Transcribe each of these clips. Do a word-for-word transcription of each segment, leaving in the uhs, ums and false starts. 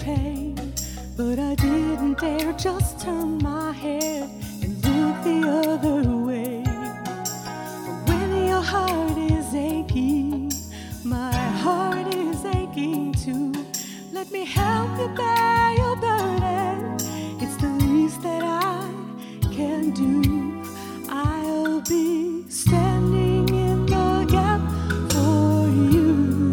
pain, but I didn't dare just turn my head and look the other way. When your heart is aching, my heart is aching too. Let me help you bear your burden. It's the least that I can do. I'll be standing in the gap for you.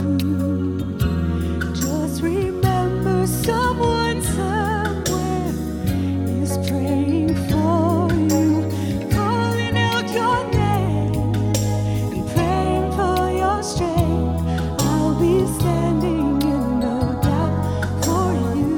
Just remember, someone somewhere is praying for you, calling out your name and praying for your strength. I'll be standing in the gap for you.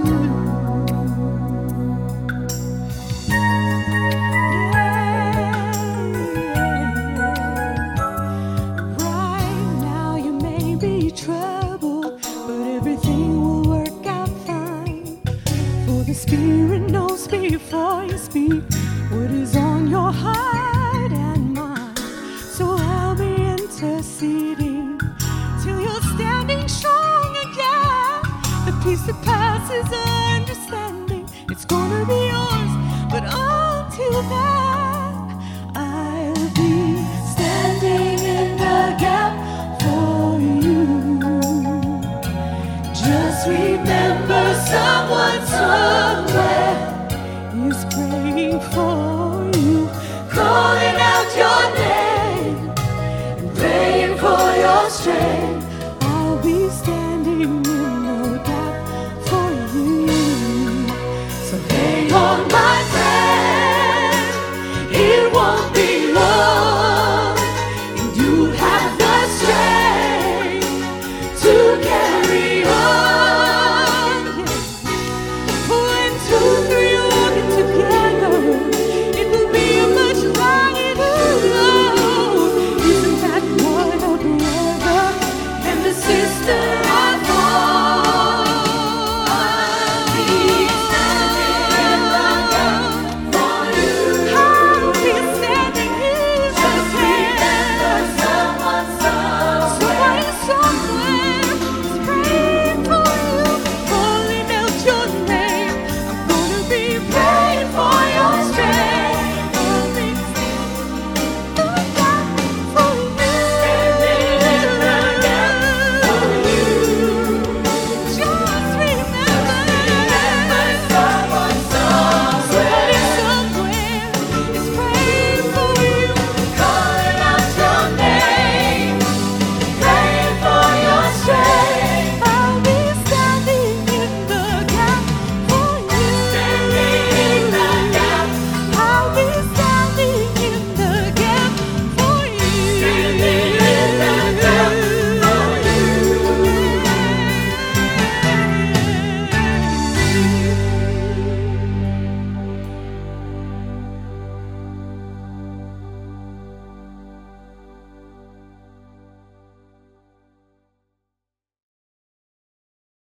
Trouble, but everything will work out fine. For the Spirit knows before you speak what is on your heart and mind. So I'll be interceding till you're standing strong again. The peace that passes understanding, it's gonna be yours. But until then, I'll be standing in the gap for you. Just remember, someone somewhere is praying for you, calling out your name and praying for your strength.